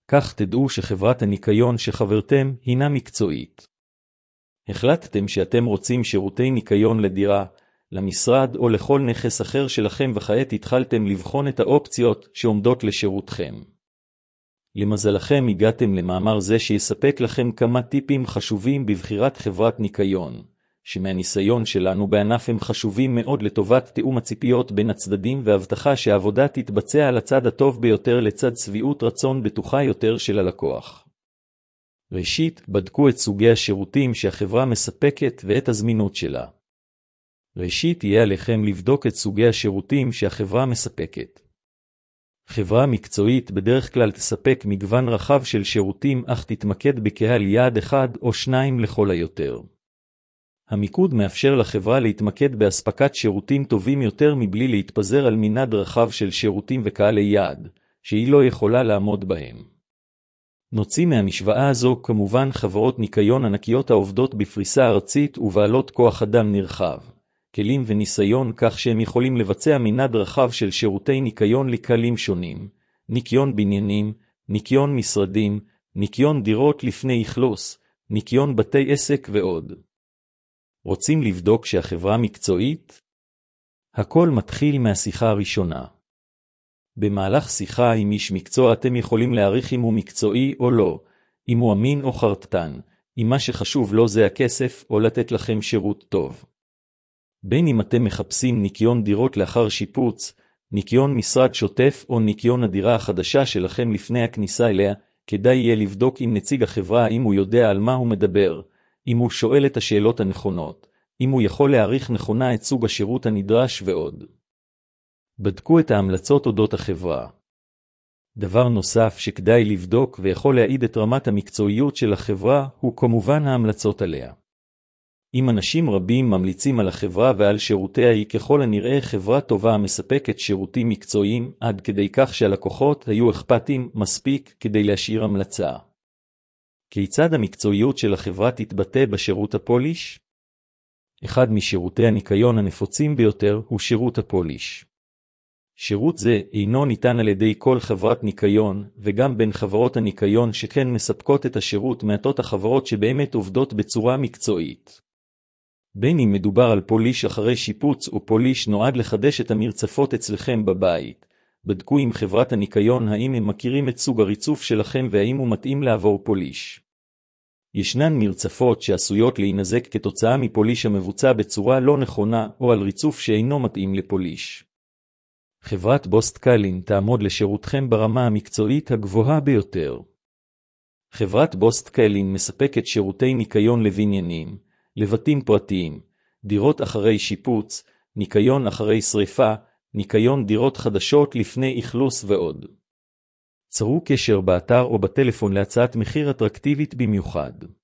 כך תדעו שחברת הניקיון שחברתם הינה מקצועית. החלטתם שאתם רוצים שירותי ניקיון לדירה, למשרד או לכל נכס אחר שלכם וכעת התחלתם לבחון את האופציות שעומדות לשירותכם. למזלכם הגעתם למאמר זה שיספק לכם כמה טיפים חשובים בבחירת חברת ניקיון, שמהניסיון שלנו בענף הם חשובים מאוד לטובת תיאום הציפיות בין הצדדים והבטחה שהעבודה תתבצע על הצד הטוב ביותר לצד שביעות רצון בטוחה יותר של הלקוח. ראשית, בדקו את סוגי השירותים שהחברה מספקת ואת הזמינות שלה. ראשית, יהיה עליכם לבדוק את סוגי השירותים שהחברה מספקת. חברה מקצועית בדרך כלל תספק מגוון רחב של שירותים אך תתמקד בקהל יעד אחד או שניים לכל היותר. המיקוד מאפשר לחברה להתמקד באספקת שירותים טובים יותר מבלי להתפזר על מנעד רחב של שירותים וקהלי יעד, שהיא לא יכולה לעמוד בהם. נוציא מהמשוואה הזו כמובן חברות ניקיון ענקיות העובדות בפריסה ארצית ובעלות כוח אדם נרחב, כלים וניסיון כך שהם יכולים לבצע מנעד רחב של שירותי ניקיון לקהלים שונים, ניקיון בניינים, ניקיון משרדים, ניקיון דירות לפני אכלוס, ניקיון בתי עסק ועוד. רוצים לבדוק שהחברה מקצועית? הכל מתחיל מהשיחה הראשונה. במהלך שיחה עם איש מקצוע אתם יכולים להעריך אם הוא מקצועי או לא, אם הוא אמין או חרטטן, אם מה שחשוב לו זה הכסף או לתת לכם שירות טוב. בין אם אתם מחפשים ניקיון דירות לאחר שיפוץ, ניקיון משרד שוטף או ניקיון הדירה החדשה שלכם לפני הכניסה אליה, כדאי יהיה לבדוק עם נציג החברה אם הוא יודע על מה הוא מדבר, אם הוא שואל את השאלות הנכונות, אם הוא יכול להעריך נכונה את סוג השירות הנדרש ועוד. בדקו את ההמלצות אודות החברה. דבר נוסף שכדאי לבדוק ויכול להעיד את רמת המקצועיות של החברה הוא כמובן ההמלצות עליה. אם אנשים רבים ממליצים על החברה ועל שירותיה היא ככל הנראה חברה טובה המספקת שירותים מקצועיים עד כדי כך שהלקוחות היו אכפתים מספיק כדי להשאיר המלצה. כיצד המקצועיות של החברה תתבטא בשירות הפוליש? אחד משירותי הניקיון הנפוצים ביותר הוא שירות הפוליש. שירות זה אינו ניתן על ידי כל חברת ניקיון, וגם בין חברות הניקיון שכן מספקות את השירות מעטות החברות שבאמת עובדות בצורה מקצועית. בין אם מדובר על פוליש אחרי שיפוץ או פוליש נועד לחדש את המרצפות אצלכם בבית, בדקו עם חברת הניקיון האם הם מכירים את סוג הריצוף שלכם והאם הוא מתאים לעבור פוליש. ישנן מרצפות שעשויות להינזק כתוצאה מפוליש המבוצע בצורה לא נכונה או על ריצוף שאינו מתאים לפוליש. חברת בוסט-קלין תעמוד לשירותכם ברמה המקצועית הגבוהה ביותר. חברת בוסט-קלין מספקת שירותי ניקיון לבניינים, לבתים פרטיים, דירות אחרי שיפוץ, ניקיון אחרי שריפה, ניקיון דירות חדשות לפני אכלוס ועוד. צרו קשר באתר או בטלפון להצעת מחיר אטרקטיבית במיוחד.